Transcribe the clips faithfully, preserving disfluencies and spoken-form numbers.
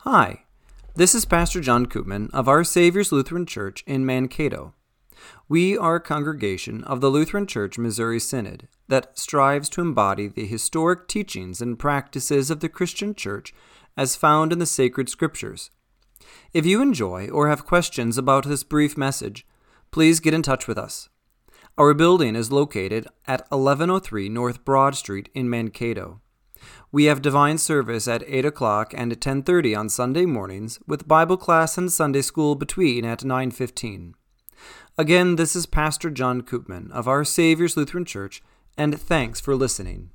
Hi, this is Pastor John Koopman of Our Savior's Lutheran Church in Mankato. We are a congregation of the Lutheran Church Missouri Synod that strives to embody the historic teachings and practices of the Christian Church as found in the sacred Scriptures. If you enjoy or have questions about this brief message, please get in touch with us. Our building is located at eleven oh three North Broad Street in Mankato. We have divine service at eight o'clock and ten thirty on Sunday mornings, with Bible class and Sunday school between at nine fifteen. Again, this is Pastor John Koopman of Our Savior's Lutheran Church, and thanks for listening.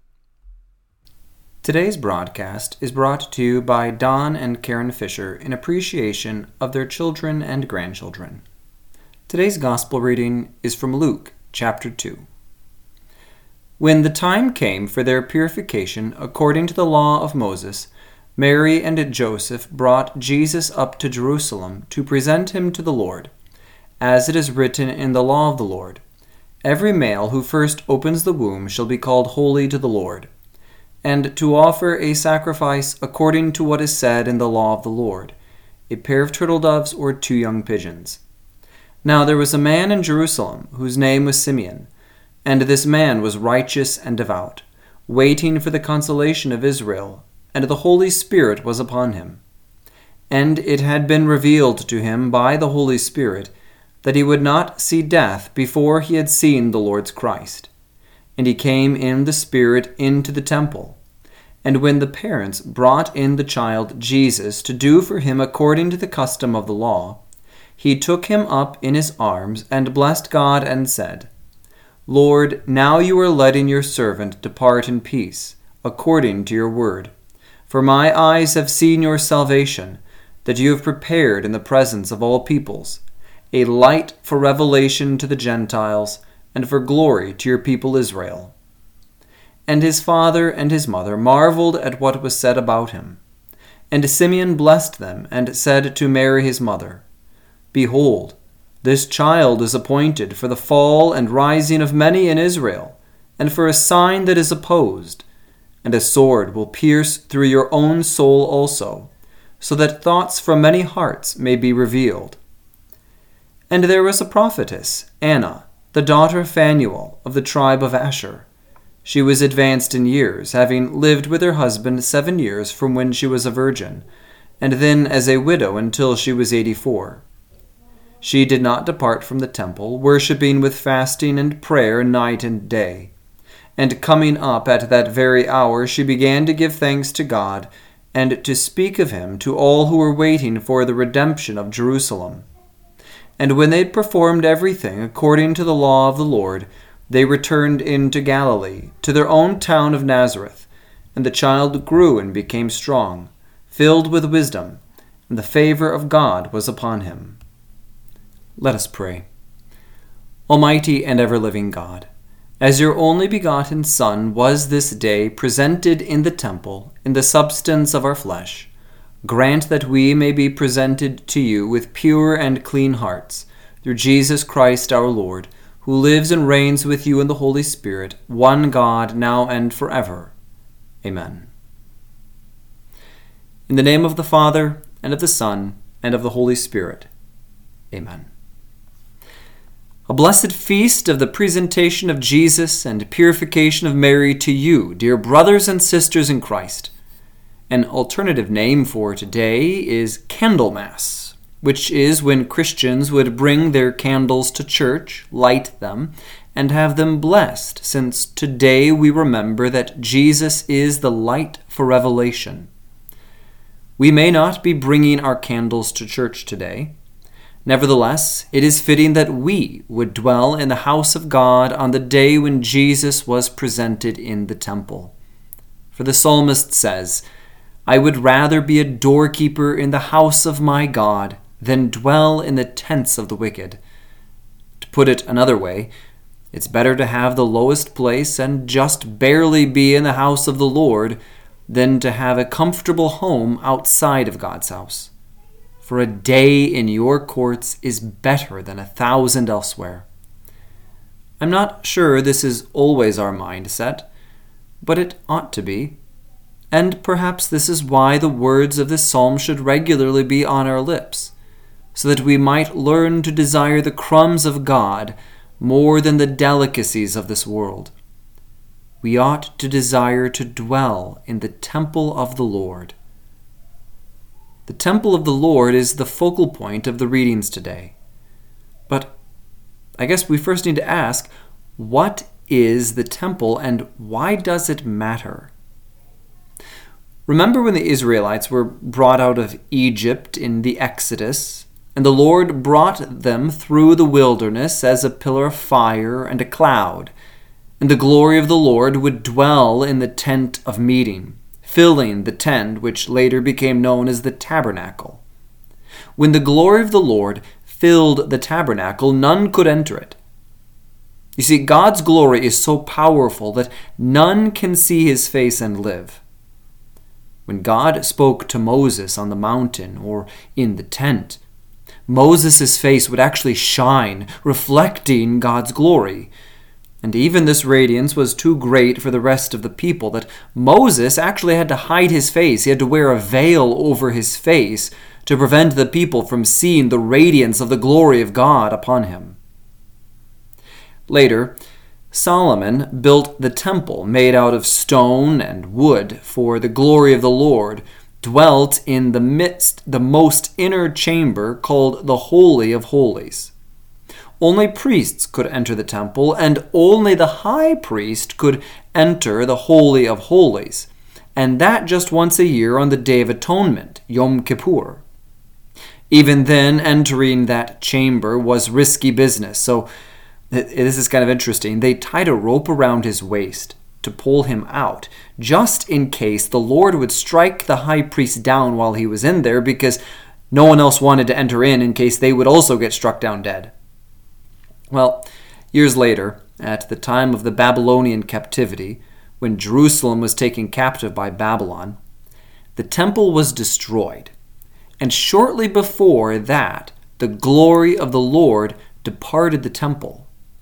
Today's broadcast is brought to you by Don and Karen Fisher in appreciation of their children and grandchildren. Today's gospel reading is from Luke chapter two. When the time came for their purification according to the law of Moses, Mary and Joseph brought Jesus up to Jerusalem to present him to the Lord. As it is written in the law of the Lord, every male who first opens the womb shall be called holy to the Lord, and to offer a sacrifice according to what is said in the law of the Lord, a pair of turtle doves or two young pigeons. Now there was a man in Jerusalem whose name was Simeon, and this man was righteous and devout, waiting for the consolation of Israel, and the Holy Spirit was upon him. And it had been revealed to him by the Holy Spirit that he would not see death before he had seen the Lord's Christ. And he came in the Spirit into the temple. And when the parents brought in the child Jesus to do for him according to the custom of the law, he took him up in his arms and blessed God and said, Lord, now you are letting your servant depart in peace, according to your word. For my eyes have seen your salvation, that you have prepared in the presence of all peoples, a light for revelation to the Gentiles, and for glory to your people Israel. And his father and his mother marveled at what was said about him. And Simeon blessed them, and said to Mary his mother, Behold, this child is appointed for the fall and rising of many in Israel, and for a sign that is opposed, and a sword will pierce through your own soul also, so that thoughts from many hearts may be revealed. And there was a prophetess, Anna, the daughter of Phanuel, of the tribe of Asher. She was advanced in years, having lived with her husband seven years from when she was a virgin, and then as a widow until she was eighty-four. She did not depart from the temple, worshipping with fasting and prayer night and day. And coming up at that very hour, she began to give thanks to God, and to speak of him to all who were waiting for the redemption of Jerusalem. And when they had performed everything according to the law of the Lord, they returned into Galilee, to their own town of Nazareth. And the child grew and became strong, filled with wisdom, and the favor of God was upon him. Let us pray. Almighty and ever-living God, as your only begotten Son was this day presented in the temple in the substance of our flesh, grant that we may be presented to you with pure and clean hearts, through Jesus Christ our Lord, who lives and reigns with you in the Holy Spirit, one God, now and forever. Amen. In the name of the Father, and of the Son, and of the Holy Spirit. Amen. A blessed feast of the presentation of Jesus and purification of Mary to you, dear brothers and sisters in Christ. An alternative name for today is Candlemas, which is when Christians would bring their candles to church, light them, and have them blessed, since today we remember that Jesus is the light for revelation. We may not be bringing our candles to church today. Nevertheless, it is fitting that we would dwell in the house of God on the day when Jesus was presented in the temple. For the psalmist says, I would rather be a doorkeeper in the house of my God than dwell in the tents of the wicked. To put it another way, it's better to have the lowest place and just barely be in the house of the Lord than to have a comfortable home outside of God's house. For a day in your courts is better than a thousand elsewhere. I'm not sure this is always our mindset, but it ought to be. And perhaps this is why the words of this psalm should regularly be on our lips, so that we might learn to desire the crumbs of God more than the delicacies of this world. We ought to desire to dwell in the temple of the Lord. The temple of the Lord is the focal point of the readings today. But I guess we first need to ask, what is the temple and why does it matter? Remember when the Israelites were brought out of Egypt in the Exodus, and the Lord brought them through the wilderness as a pillar of fire and a cloud, and the glory of the Lord would dwell in the tent of meeting, filling the tent which later became known as the tabernacle. When the glory of the Lord filled the tabernacle, none could enter it. You see, God's glory is so powerful that none can see his face and live. When God spoke to Moses on the mountain or in the tent, Moses' face would actually shine, reflecting God's glory. And even this radiance was too great for the rest of the people that Moses actually had to hide his face. He had to wear a veil over his face to prevent the people from seeing the radiance of the glory of God upon him. Later, Solomon built the temple made out of stone and wood, for the glory of the Lord dwelt in the midst, the most inner chamber called the Holy of Holies. Only priests could enter the temple, and only the high priest could enter the Holy of Holies, and that just once a year on the Day of Atonement, Yom Kippur. Even then, entering that chamber was risky business, so this is kind of interesting. They tied a rope around his waist to pull him out, just in case the Lord would strike the high priest down while he was in there, because no one else wanted to enter in in case they would also get struck down dead. Well, years later, at the time of the Babylonian captivity, when Jerusalem was taken captive by Babylon, the temple was destroyed. And shortly before that, the glory of the Lord departed the temple.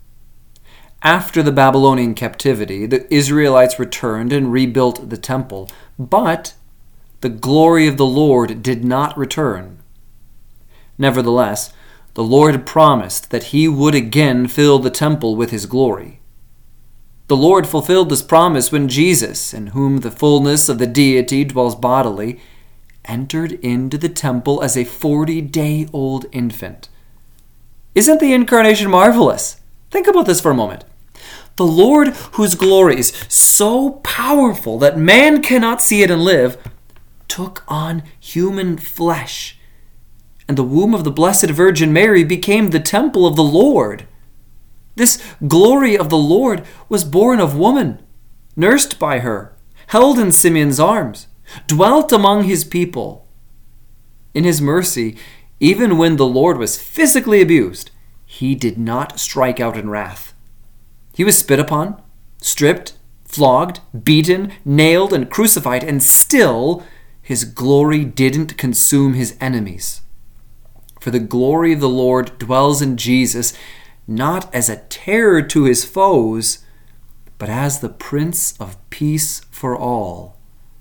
After the Babylonian captivity, the Israelites returned and rebuilt the temple, but the glory of the Lord did not return. Nevertheless, the Lord promised that he would again fill the temple with his glory. The Lord fulfilled this promise when Jesus, in whom the fullness of the deity dwells bodily, entered into the temple as a forty-day-old infant. Isn't the incarnation marvelous? Think about this for a moment. The Lord, whose glory is so powerful that man cannot see it and live, took on human flesh, and the womb of the Blessed Virgin Mary became the temple of the Lord. This glory of the Lord was born of woman, nursed by her, held in Simeon's arms, dwelt among his people. In his mercy, even when the Lord was physically abused, he did not strike out in wrath. He was spit upon, stripped, flogged, beaten, nailed, and crucified, and still his glory didn't consume his enemies. For the glory of the Lord dwells in Jesus, not as a terror to his foes, but as the Prince of Peace for all.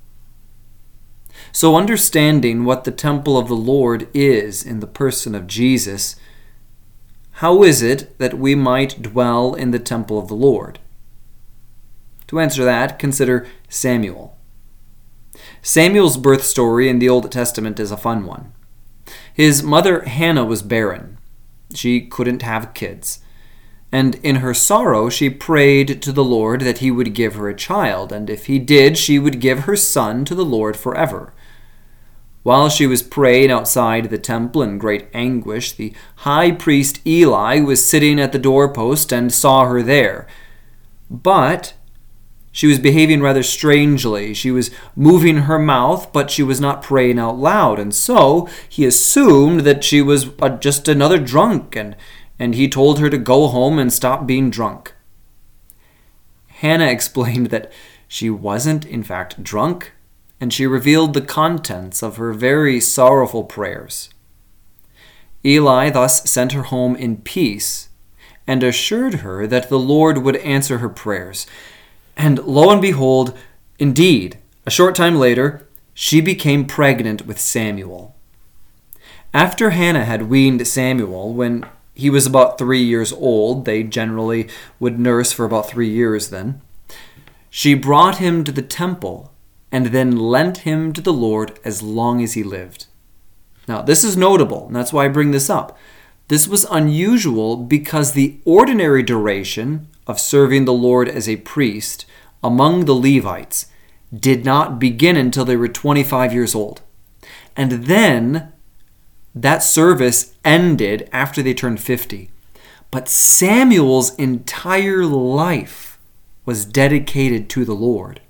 So understanding what the temple of the Lord is in the person of Jesus, how is it that we might dwell in the temple of the Lord? To answer that, consider Samuel. Samuel's birth story in the Old Testament is a fun one. His mother Hannah was barren. She couldn't have kids. And in her sorrow, she prayed to the Lord that he would give her a child, and if he did, she would give her son to the Lord forever. While she was praying outside the temple in great anguish, the high priest Eli was sitting at the doorpost and saw her there. But she was behaving rather strangely. She was moving her mouth, but she was not praying out loud, and so he assumed that she was uh, just another drunk, and, and he told her to go home and stop being drunk. Hannah explained that she wasn't, in fact, drunk, and she revealed the contents of her very sorrowful prayers. Eli thus sent her home in peace and assured her that the Lord would answer her prayers. And lo and behold, indeed, a A short time later, she became pregnant with Samuel. After Hannah had weaned Samuel, when he was about three years old, they generally would nurse for about three years then, she brought him to the temple and then lent him to the Lord as long as he lived. Now, this is notable, and that's why I bring this up. This was unusual because the ordinary duration of serving the Lord as a priest among the Levites did not begin until they were twenty-five years old. And then that service ended after they turned fifty. But Samuel's entire life was dedicated to the Lord.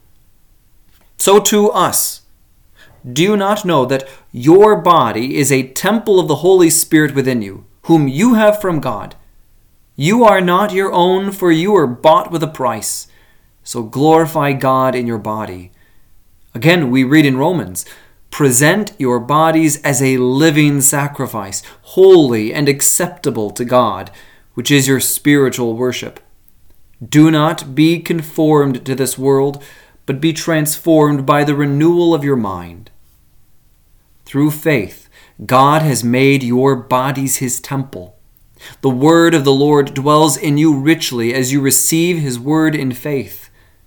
So to us, do you not know that your body is a temple of the Holy Spirit within you, whom you have from God? You are not your own, for you are bought with a price. So glorify God in your body. Again, we read in Romans, present your bodies as a living sacrifice, holy and acceptable to God, which is your spiritual worship. Do not be conformed to this world, but be transformed by the renewal of your mind. Through faith, God has made your bodies his temple. The word of the Lord dwells in you richly as you receive his word in faith.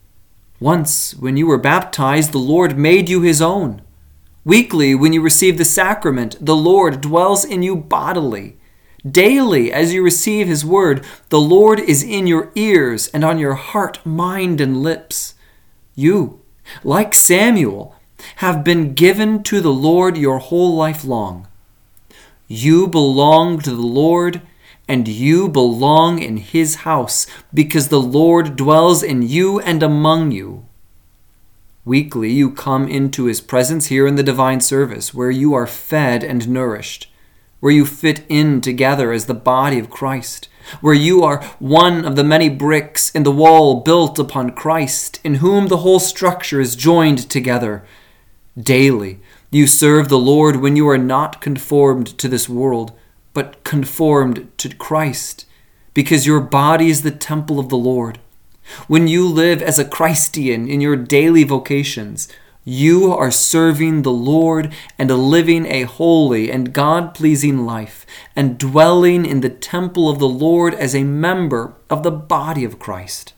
Once, when you were baptized, the Lord made you his own. Weekly, when you receive the sacrament, the Lord dwells in you bodily. Daily, as you receive his word, the Lord is in your ears and on your heart, mind, and lips. You, like Samuel, have been given to the Lord your whole life long. You belong to the Lord, and you belong in his house, because the Lord dwells in you and among you. Weekly, you come into his presence here in the divine service, where you are fed and nourished, where you fit in together as the body of Christ, where you are one of the many bricks in the wall built upon Christ, in whom the whole structure is joined together. Daily, you serve the Lord when you are not conformed to this world, but conformed to Christ, because your body is the temple of the Lord. When you live as a Christian in your daily vocations, you are serving the Lord and living a holy and God-pleasing life, and dwelling in the temple of the Lord as a member of the body of Christ.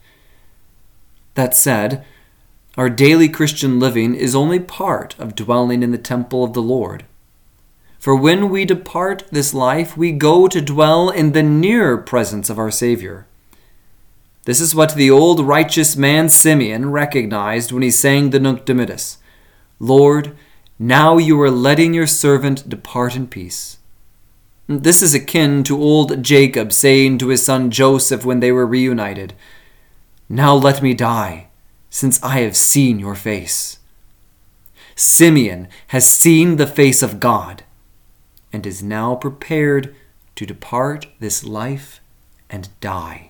That said, our daily Christian living is only part of dwelling in the temple of the Lord. For when we depart this life, we go to dwell in the near presence of our Savior. This is what the old righteous man Simeon recognized when he sang the Nunc Dimittis. Lord, now you are letting your servant depart in peace. This is akin to old Jacob saying to his son Joseph when they were reunited, Now let me die, since I have seen your face. Simeon has seen the face of God, and is now prepared to depart this life and die.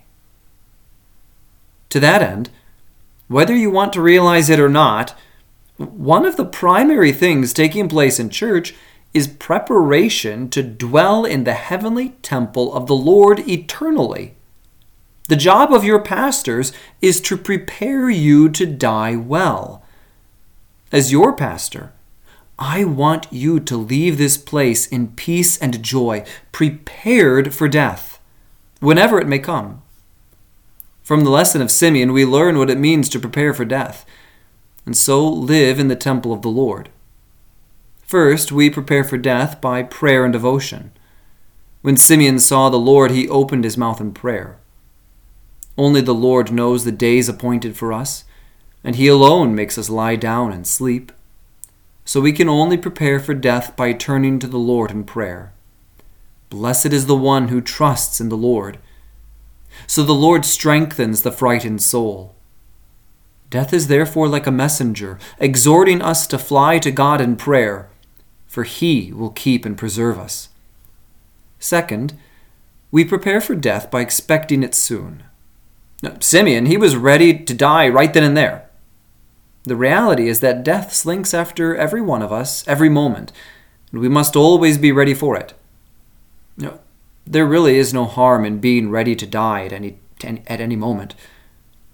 To that end, whether you want to realize it or not, one of the primary things taking place in church is preparation to dwell in the heavenly temple of the Lord eternally. The job of your pastors is to prepare you to die well. As your pastor, I want you to leave this place in peace and joy, prepared for death, whenever it may come. From the lesson of Simeon, we learn what it means to prepare for death, and so live in the temple of the Lord. First, we prepare for death by prayer and devotion. When Simeon saw the Lord, he opened his mouth in prayer. Only the Lord knows the days appointed for us, and he alone makes us lie down and sleep. So we can only prepare for death by turning to the Lord in prayer. Blessed is the one who trusts in the Lord. So the Lord strengthens the frightened soul. Death is therefore like a messenger, exhorting us to fly to God in prayer, for he will keep and preserve us. Second, we prepare for death by expecting it soon. Now, Simeon, he was ready to die right then and there. The reality is that death slinks after every one of us every moment, and we must always be ready for it. You know, there really is no harm in being ready to die at any at any moment.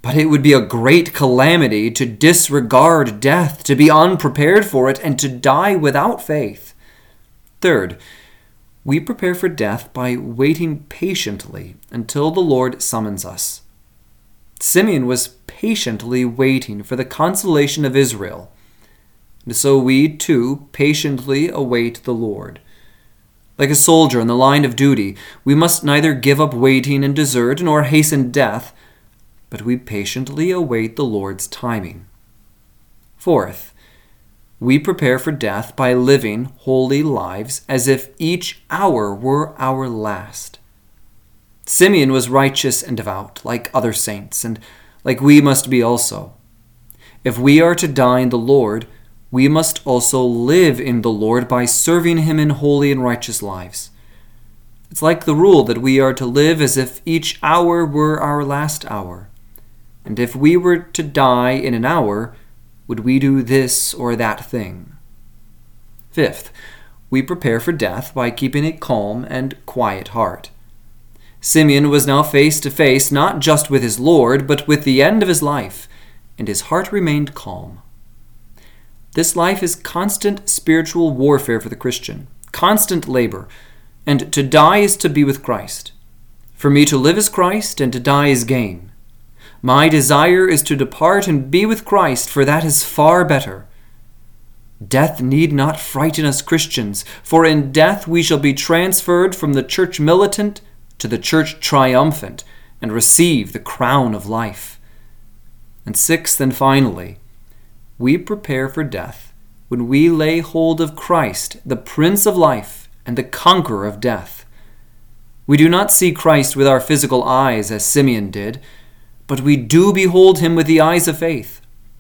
But it would be a great calamity to disregard death, to be unprepared for it, and to die without faith. Third, we prepare for death by waiting patiently until the Lord summons us. Simeon was patiently waiting for the consolation of Israel, and so we too patiently await the Lord. Like a soldier in the line of duty, we must neither give up waiting and desert nor hasten death, but we patiently await the Lord's timing. Fourth, we prepare for death by living holy lives as if each hour were our last. Simeon was righteous and devout, like other saints, and like we must be also. If we are to die in the Lord, we must also live in the Lord by serving him in holy and righteous lives. It's like the rule that we are to live as if each hour were our last hour. And if we were to die in an hour, would we do this or that thing? Fifth, we prepare for death by keeping a calm and quiet heart. Simeon was now face to face not just with his Lord, but with the end of his life, and his heart remained calm. This life is constant spiritual warfare for the Christian, constant labor, and to die is to be with Christ. For me to live is Christ, and to die is gain. My desire is to depart and be with Christ, for that is far better. Death need not frighten us Christians, for in death we shall be transferred from the church militant to the church triumphant, and receive the crown of life. And sixth and finally, we prepare for death when we lay hold of Christ, the Prince of Life and the Conqueror of death. We do not see Christ with our physical eyes as Simeon did, but we do behold him with the eyes of faith.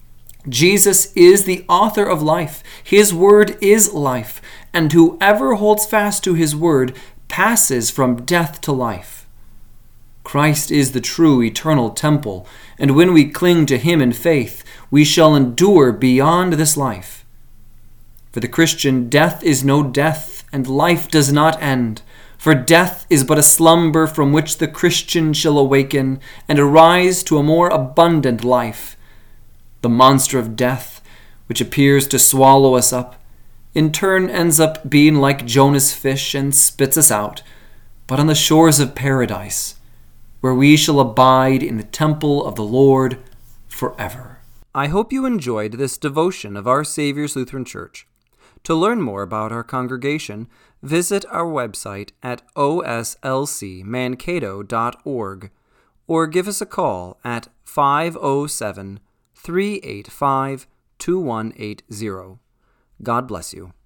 Jesus is the author of life. His word is life, and whoever holds fast to his word passes from death to life. Christ is the true eternal temple, and when we cling to him in faith, we shall endure beyond this life. For the Christian, death is no death, and life does not end. For death is but a slumber from which the Christian shall awaken and arise to a more abundant life. The monster of death, which appears to swallow us up, in turn ends up being like Jonah's fish and spits us out, but on the shores of paradise, where we shall abide in the temple of the Lord forever. I hope you enjoyed this devotion of Our Savior's Lutheran Church. To learn more about our congregation, visit our website at o s l c mankato dot org or give us a call at five oh seven, three eight five, two one eight zero. God bless you.